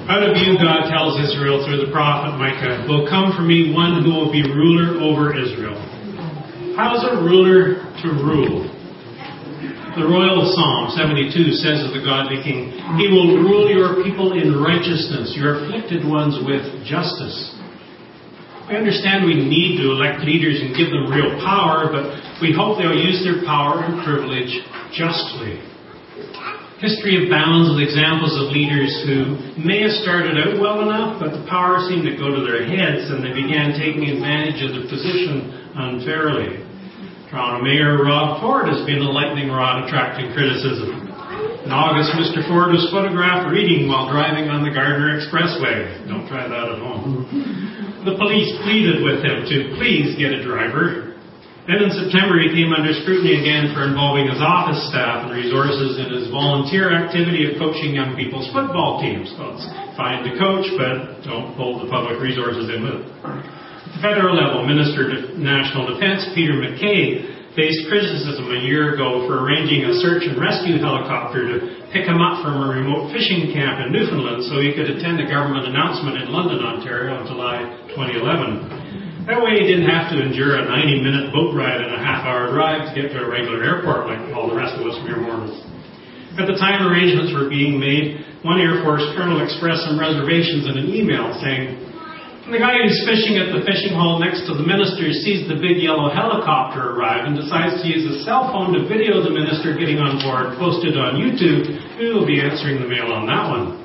Out of you, God tells Israel through the prophet Micah, will come for me one who will be ruler over Israel. How is a ruler to rule? The royal Psalm 72 says of the godly king, he will rule your people in righteousness, your afflicted ones with justice. We understand we need to elect leaders and give them real power, but we hope they'll use their power and privilege justly. History abounds with examples of leaders who may have started out well enough, but the power seemed to go to their heads and they began taking advantage of their position unfairly. Toronto Mayor Rob Ford has been a lightning rod attracting criticism. In August, Mr. Ford was photographed reading while driving on the Gardner Expressway. Don't try that at home. The police pleaded with him to please get a driver. Then in September, he came under scrutiny again for involving his office staff and resources in his volunteer activity of coaching young people's football teams. So it's fine to coach, but don't pull the public resources in with it. At the federal level, Minister of National Defense Peter MacKay faced criticism a year ago for arranging a search and rescue helicopter to pick him up from a remote fishing camp in Newfoundland so he could attend a government announcement in London, Ontario on July 2011. That way he didn't have to endure a 90-minute boat ride and a half-hour drive to get to a regular airport like all the rest of us mere mortals. At the time arrangements were being made, one Air Force colonel expressed some reservations in an email saying, the guy who's fishing at the fishing hole next to the minister sees the big yellow helicopter arrive and decides to use his cell phone to video the minister getting on board, post it on YouTube. We will be answering the mail on that one.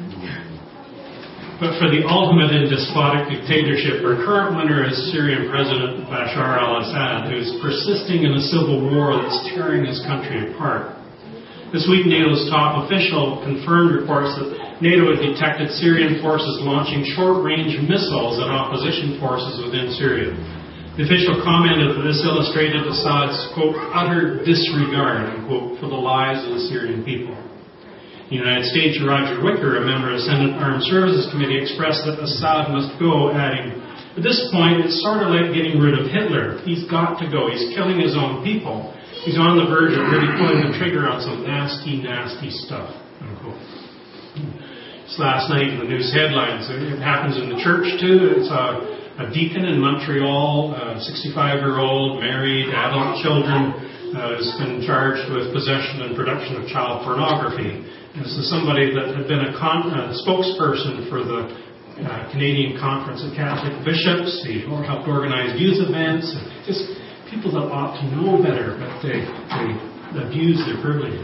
But for the ultimate in despotic dictatorship, our current winner is Syrian President Bashar al-Assad, who's persisting in a civil war that's tearing his country apart. This week, NATO's top official confirmed reports that NATO had detected Syrian forces launching short-range missiles at opposition forces within Syria. The official commented that this illustrated Assad's, quote, utter disregard, unquote, for the lives of the Syrian people. In the United States, Roger Wicker, a member of the Senate Armed Services Committee, expressed that Assad must go, adding, at this point, it's sort of like getting rid of Hitler. He's got to go. He's killing his own people. He's on the verge of really pulling the trigger on some nasty, nasty stuff, unquote. This last night in the news headlines, it happens in the church too. It's a deacon in Montreal, a 65-year-old, married, adult children, has been charged with possession and production of child pornography. This is somebody that had been a spokesperson for the Canadian Conference of Catholic Bishops. He helped organize youth events. Just people that ought to know better, but they abuse their privilege.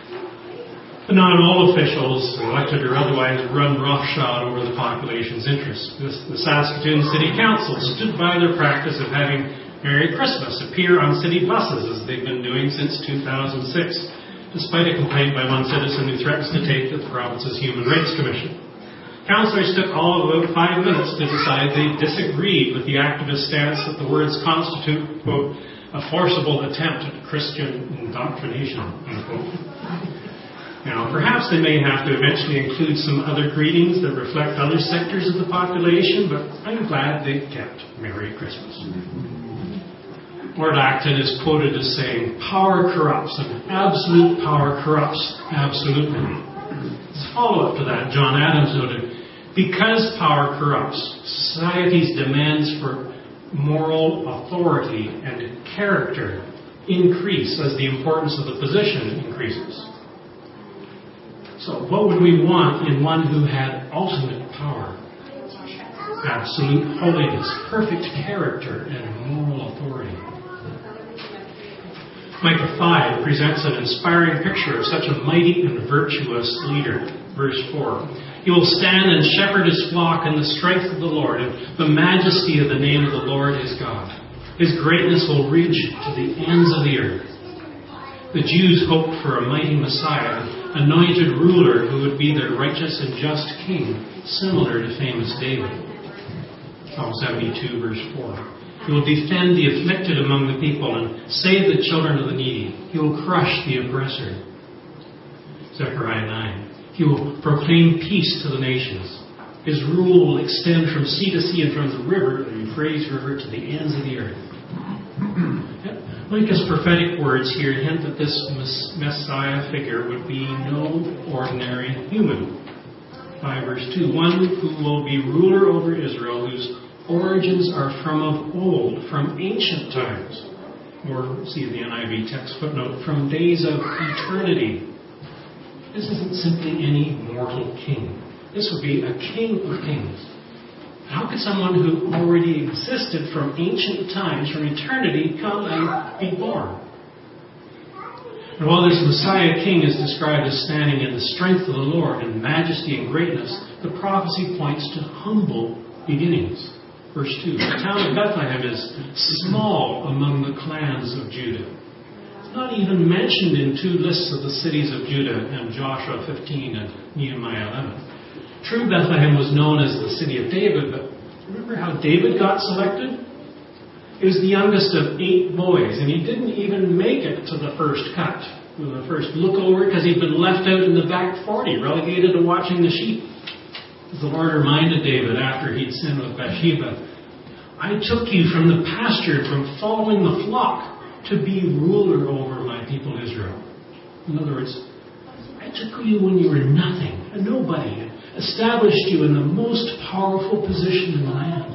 But not all officials, elected or otherwise, run roughshod over the population's interests. The Saskatoon City Council stood by their practice of having Merry Christmas appear on city buses, as they've been doing since 2006, despite a complaint by one citizen who threatens to take to the province's Human Rights Commission. Councillors took all of about 5 minutes to decide they disagreed with the activist stance that the words constitute, quote, a forcible attempt at Christian indoctrination, unquote. Now, perhaps they may have to eventually include some other greetings that reflect other sectors of the population, but I'm glad they kept Merry Christmas. Lord Acton is quoted as saying, power corrupts, and absolute power corrupts absolutely. As a follow-up to that, John Adams noted, because power corrupts, society's demands for moral authority and character increase as the importance of the position increases. So what would we want in one who had ultimate power, absolute holiness, perfect character, and moral authority? Micah 5 presents an inspiring picture of such a mighty and virtuous leader. Verse 4. He will stand and shepherd his flock in the strength of the Lord and the majesty of the name of the Lord his God. His greatness will reach to the ends of the earth. The Jews hoped for a mighty Messiah, an anointed ruler who would be their righteous and just king, similar to famous David. Psalm 72, verse 4. He will defend the afflicted among the people and save the children of the needy. He will crush the oppressor. Zechariah 9. He will proclaim peace to the nations. His rule will extend from sea to sea and from the river, the Euphrates River, to the ends of the earth. Micah's prophetic words here hint that this Messiah figure would be no ordinary human. 5 verse 2, one who will be ruler over Israel, whose origins are from of old, from ancient times. Or, see the NIV text footnote, from days of eternity. This isn't simply any mortal king. This would be a king of kings. How could someone who already existed from ancient times, from eternity, come and be born? And while this Messiah king is described as standing in the strength of the Lord in majesty and greatness, the prophecy points to humble beginnings. Verse 2, the town of Bethlehem is small among the clans of Judah. It's not even mentioned in two lists of the cities of Judah in Joshua 15 and Nehemiah 11. True, Bethlehem was known as the city of David, but remember how David got selected? He was the youngest of 8 boys, and he didn't even make it to the first cut, the first look over, because he'd been left out in the back 40, relegated to watching the sheep. As the Lord reminded David after he'd sinned with Bathsheba, I took you from the pasture, from following the flock, to be ruler over my people Israel. In other words, I took you when you were nothing, a nobody, established you in the most powerful position in the land.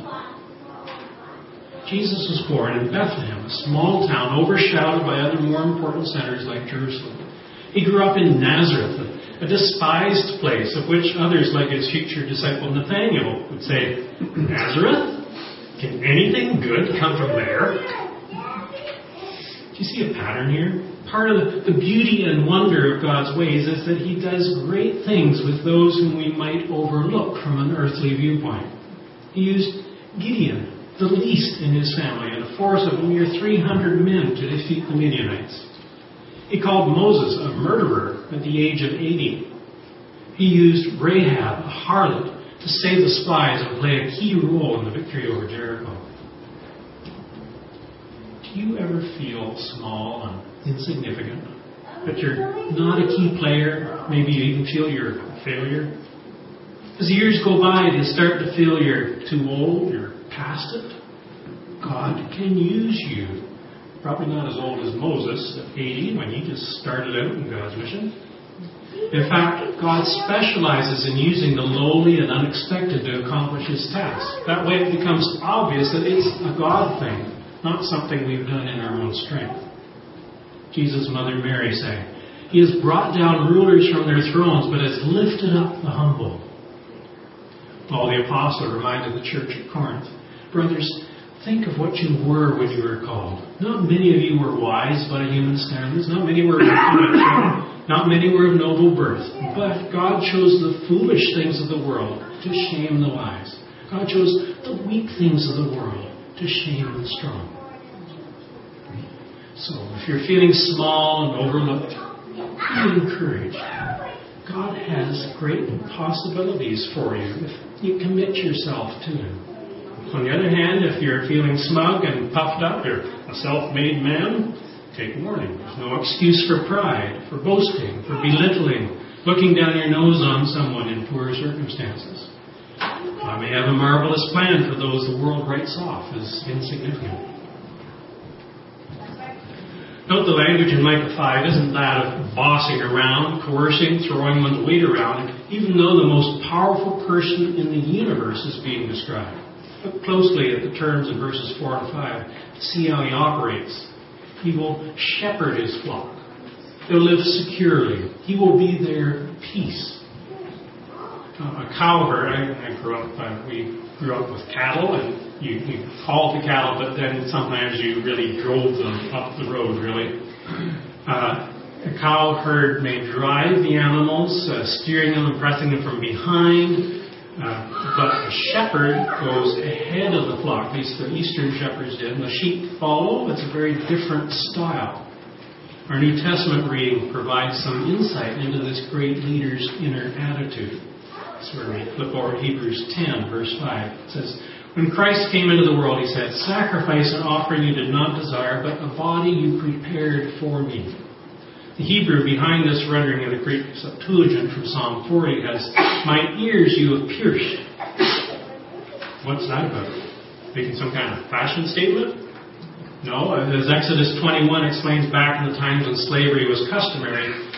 Jesus was born in Bethlehem, a small town overshadowed by other more important centers like Jerusalem. He grew up in Nazareth, a despised place of which others like his future disciple Nathanael would say, Nazareth? Can anything good come from there? Do you see a pattern here? Part of the beauty and wonder of God's ways is that he does great things with those whom we might overlook from an earthly viewpoint. He used Gideon, the least in his family, and a force of near 300 men to defeat the Midianites. He called Moses a murderer at the age of 80. He used Rahab, a harlot, to save the spies and play a key role in the victory over Jericho. Do you ever feel small and insignificant? That you're not a key player? Maybe you even feel you're a failure? As the years go by, do you start to feel you're too old, you're past it? God can use you. Probably not as old as Moses at 80 when he just started out in God's mission. In fact, God specializes in using the lowly and unexpected to accomplish his task. That way it becomes obvious that it's a God thing, not something we've done in our own strength. Jesus' mother Mary sang, he has brought down rulers from their thrones, but has lifted up the humble. Paul the Apostle reminded the church at Corinth, brothers, think of what you were when you were called. Not many of you were wise by human standards. Not many were influential. Not many were of noble birth. But God chose the foolish things of the world to shame the wise. God chose the weak things of the world to shame the strong. So, if you're feeling small and overlooked, be encouraged. God has great possibilities for you if you commit yourself to him. On the other hand, if you're feeling smug and puffed up, you're a self-made man, take warning. There's no excuse for pride, for boasting, for belittling, looking down your nose on someone in poor circumstances. I may have a marvelous plan for those the world writes off as insignificant. Note the language in Micah 5 isn't that of bossing around, coercing, throwing one's weight around, even though the most powerful person in the universe is being described. Look closely at the terms in verses 4 and 5 to see how he operates. He will shepherd his flock. He'll live securely. He will be their peace. A cow herd, we grew up with cattle, and you called the cattle, but then sometimes you really drove them up the road, really. A cow herd may drive the animals, steering them and pressing them from behind. But a shepherd goes ahead of the flock, at least the Eastern shepherds did, and the sheep follow. It's a very different style. Our New Testament reading provides some insight into this great leader's inner attitude. That's where we flip over to Hebrews 10, verse 5. It says, when Christ came into the world, he said, sacrifice and offering you did not desire, but a body you prepared for me. The Hebrew behind this rendering of the Greek Septuagint from Psalm 40 has, my ears you have pierced. What's that about? Making some kind of fashion statement? No, as Exodus 21 explains, back in the times when slavery was customary,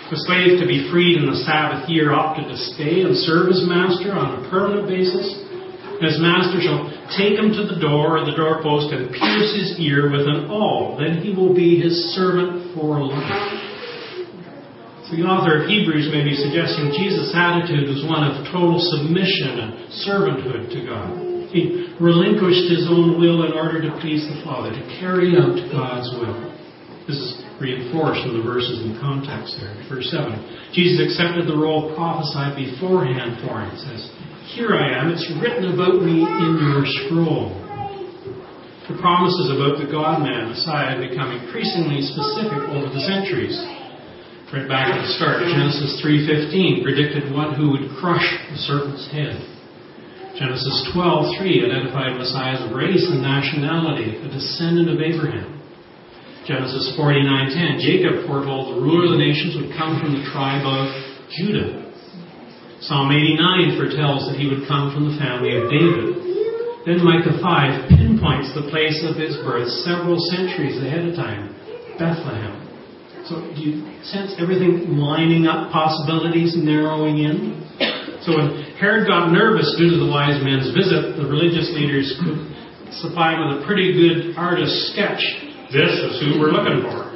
The slave to be freed in the Sabbath year opted to stay and serve his master on a permanent basis. His master shall take him to the door or the doorpost and pierce his ear with an awl. Then he will be his servant for life. So the author of Hebrews may be suggesting Jesus' attitude was one of total submission and servanthood to God. He relinquished his own will in order to please the Father, to carry out God's will. This is reinforced in the verses in context there. Verse 7. Jesus accepted the role prophesied beforehand for him. It says, "Here I am, it's written about me in your scroll." The promises about the God-man, Messiah, become increasingly specific over the centuries. Right back at the start, Genesis 3:15 predicted one who would crush the serpent's head. Genesis 12:3 identified Messiah's race and nationality, a descendant of Abraham. Genesis 49:10, Jacob foretold the ruler of the nations would come from the tribe of Judah. Psalm 89 foretells that he would come from the family of David. Then Micah 5 pinpoints the place of his birth several centuries ahead of time, Bethlehem. So do you sense everything lining up, possibilities narrowing in? So when Herod got nervous due to the wise men's visit, the religious leaders could supply him with a pretty good artist's sketch. This is who we're looking for.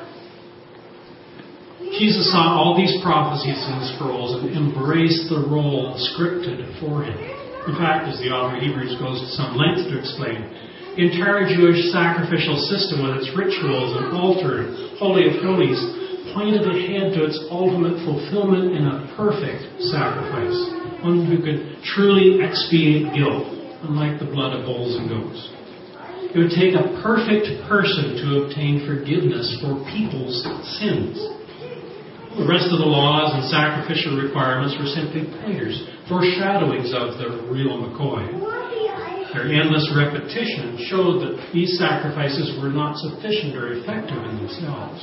Jesus saw all these prophecies in the scrolls and embraced the role scripted for him. In fact, as the author of Hebrews goes to some length to explain, the entire Jewish sacrificial system with its rituals and altar and Holy of Holies pointed ahead to its ultimate fulfillment in a perfect sacrifice, one who could truly expiate guilt, unlike the blood of bulls and goats. It would take a perfect person to obtain forgiveness for people's sins. The rest of the laws and sacrificial requirements were simply pointers, foreshadowings of the real McCoy. Their endless repetition showed that these sacrifices were not sufficient or effective in themselves.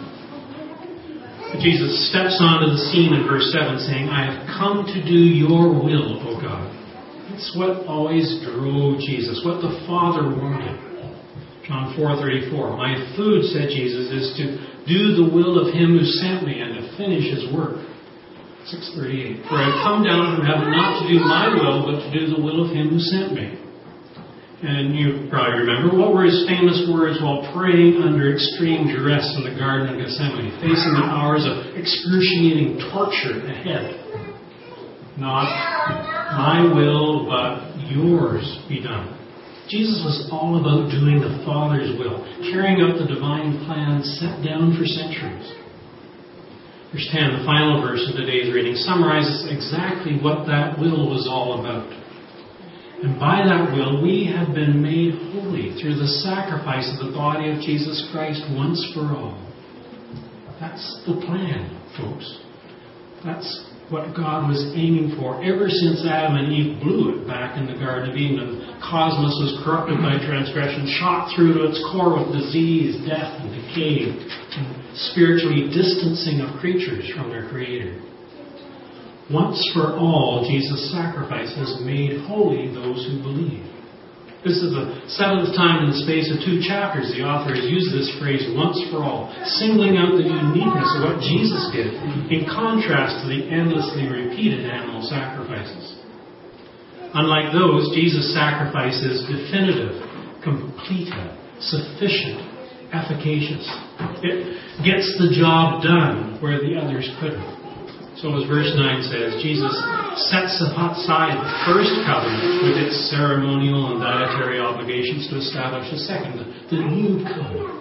But Jesus steps onto the scene in verse 7 saying, "I have come to do your will, O God." It's what always drove Jesus, what the Father wanted. John 4:34, "My food," said Jesus, "is to do the will of him who sent me and to finish his work." 6:38, "For I have come down from heaven not to do my will, but to do the will of him who sent me." And you probably remember, what were his famous words while praying under extreme duress in the Garden of Gethsemane, facing the hours of excruciating torture ahead? "Not my will, but yours be done." Jesus was all about doing the Father's will, carrying out the divine plan set down for centuries. Verse 10, the final verse of today's reading, summarizes exactly what that will was all about. And by that will, we have been made holy through the sacrifice of the body of Jesus Christ once for all. That's the plan, folks. That's what God was aiming for ever since Adam and Eve blew it back in the Garden of Eden. And the cosmos was corrupted by transgression, shot through to its core with disease, death, and decay, and spiritually distancing of creatures from their Creator. Once for all, Jesus' sacrifice has made holy those who believe. This is the seventh time in the space of 2 chapters the author has used this phrase, once for all, singling out the uniqueness of what Jesus did in contrast to the endlessly repeated animal sacrifices. Unlike those, Jesus' sacrifice is definitive, complete, sufficient, efficacious. It gets the job done where the others couldn't. So as verse 9 says, Jesus sets aside the first covenant with its ceremonial and dietary obligations to establish the second, the new covenant.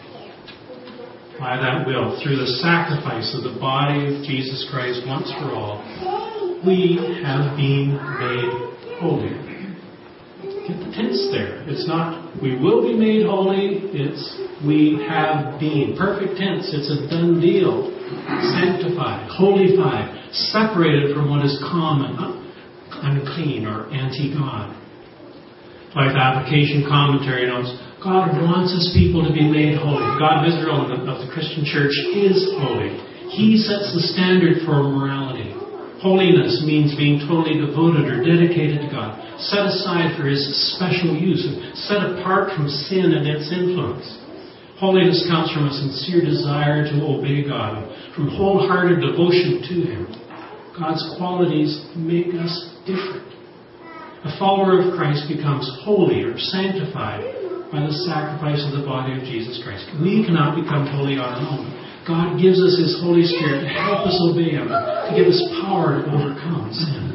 By that will, through the sacrifice of the body of Jesus Christ once for all, we have been made holy. Get the tense there. It's not we will be made holy, it's we have been. Perfect tense. It's a done deal. Sanctified, holified, separated from what is common, unclean, or anti-God. Life Application Commentary notes, God wants His people to be made holy. The God of Israel and of the Christian Church is holy. He sets the standard for morality. Holiness means being totally devoted or dedicated to God, set aside for His special use, and set apart from sin and its influence. Holiness comes from a sincere desire to obey God, from wholehearted devotion to Him. God's qualities make us different. A follower of Christ becomes holy or sanctified by the sacrifice of the body of Jesus Christ. We cannot become holy on our own. God gives us His Holy Spirit to help us obey Him, to give us power to overcome sin.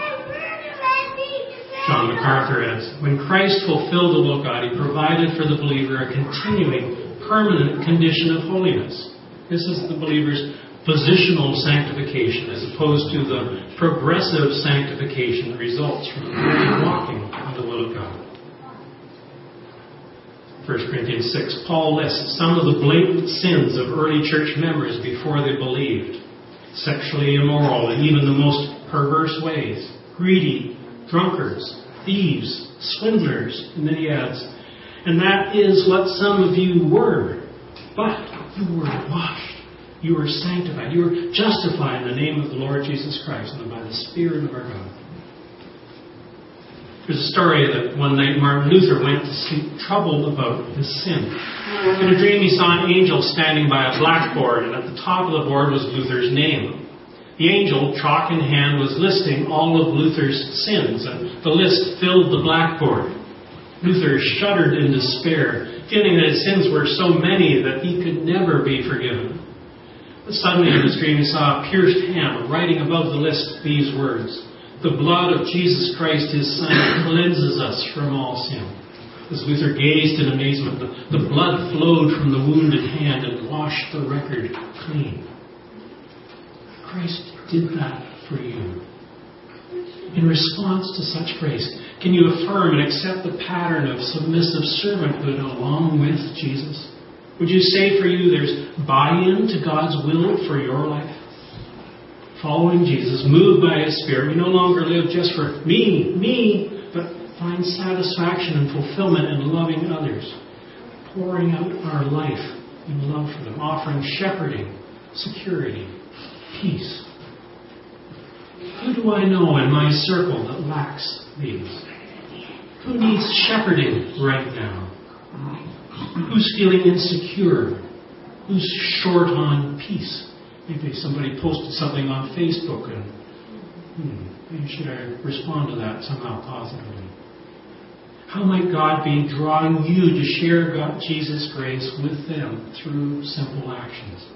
John MacArthur adds, when Christ fulfilled the will of God, He provided for the believer a continuing, permanent condition of holiness. This is the believer's positional sanctification as opposed to the progressive sanctification that results from walking in the will of God. 1 Corinthians 6, Paul lists some of the blatant sins of early church members before they believed. Sexually immoral in even the most perverse ways. Greedy, drunkards, thieves, swindlers, and then he adds, and that is what some of you were, but you were washed. You are sanctified. You are justified in the name of the Lord Jesus Christ and by the Spirit of our God. There's a story that one night Martin Luther went to sleep troubled about his sin. In a dream he saw an angel standing by a blackboard, and at the top of the board was Luther's name. The angel, chalk in hand, was listing all of Luther's sins, and the list filled the blackboard. Luther shuddered in despair, feeling that his sins were so many that he could never be forgiven. But suddenly in his dream he saw a pierced hand writing above the list these words, the blood of Jesus Christ, His Son, cleanses us from all sin. As Luther gazed in amazement, the blood flowed from the wounded hand and washed the record clean. Christ did that for you. In response to such grace, can you affirm and accept the pattern of submissive servanthood along with Jesus? Would you say for you there's buy-in to God's will for your life? Following Jesus, moved by His Spirit, we no longer live just for me, but find satisfaction and fulfillment in loving others, pouring out our life in love for them, offering shepherding, security, peace. Who do I know in my circle that lacks these? Who needs shepherding right now? Who's feeling insecure? Who's short on peace? Maybe somebody posted something on Facebook and maybe should I respond to that somehow positively? How might God be drawing you to share Jesus' grace with them through simple actions?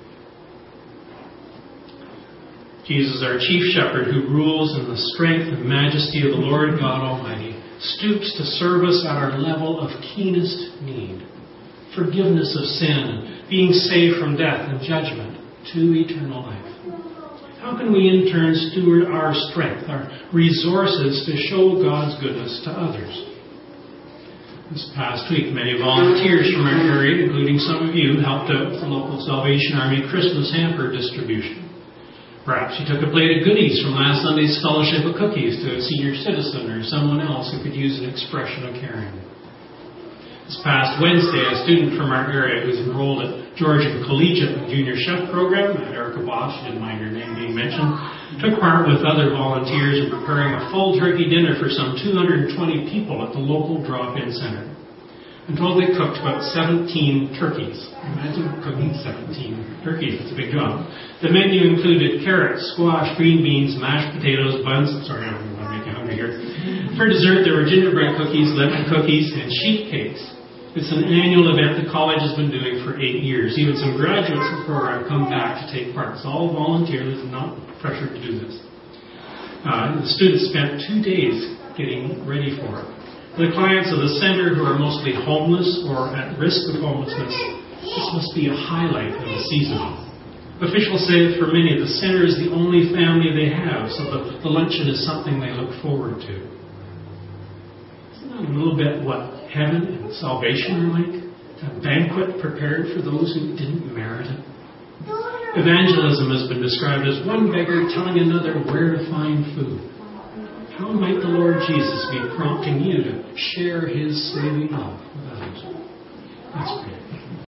Jesus, our chief shepherd, who rules in the strength and majesty of the Lord God Almighty, stoops to serve us at our level of keenest need. Forgiveness of sin, being saved from death and judgment to eternal life. How can we in turn steward our strength, our resources to show God's goodness to others? This past week, many volunteers from our area, including some of you, helped out with the local Salvation Army Christmas hamper distribution. Perhaps you took a plate of goodies from last Sunday's Fellowship of Cookies to a senior citizen or someone else who could use an expression of caring. This past Wednesday, a student from our area who's enrolled at Georgian Collegiate Junior Chef Program, Erica Bosch, didn't mind her name being mentioned, took part with other volunteers in preparing a full turkey dinner for some 220 people at the local drop-in center. I'm told they cooked about 17 turkeys. Imagine cooking 17 turkeys. It's a big job. The menu included carrots, squash, green beans, mashed potatoes, buns. Sorry, I'm going to make you hungry here. For dessert, there were gingerbread cookies, lemon cookies, and sheet cakes. It's an annual event the college has been doing for 8 years. Even some graduates of the program come back to take part. It's all volunteers and not pressured to do this. The students spent 2 days getting ready for it. For the clients of the center who are mostly homeless or at risk of homelessness, this must be a highlight of the season. Officials say that for many, the center is the only family they have, so the luncheon is something they look forward to. Isn't that a little bit what heaven and salvation are like? A banquet prepared for those who didn't merit it. Evangelism has been described as one beggar telling another where to find food. How might the Lord Jesus be prompting you to share His saving love with others? Let's pray.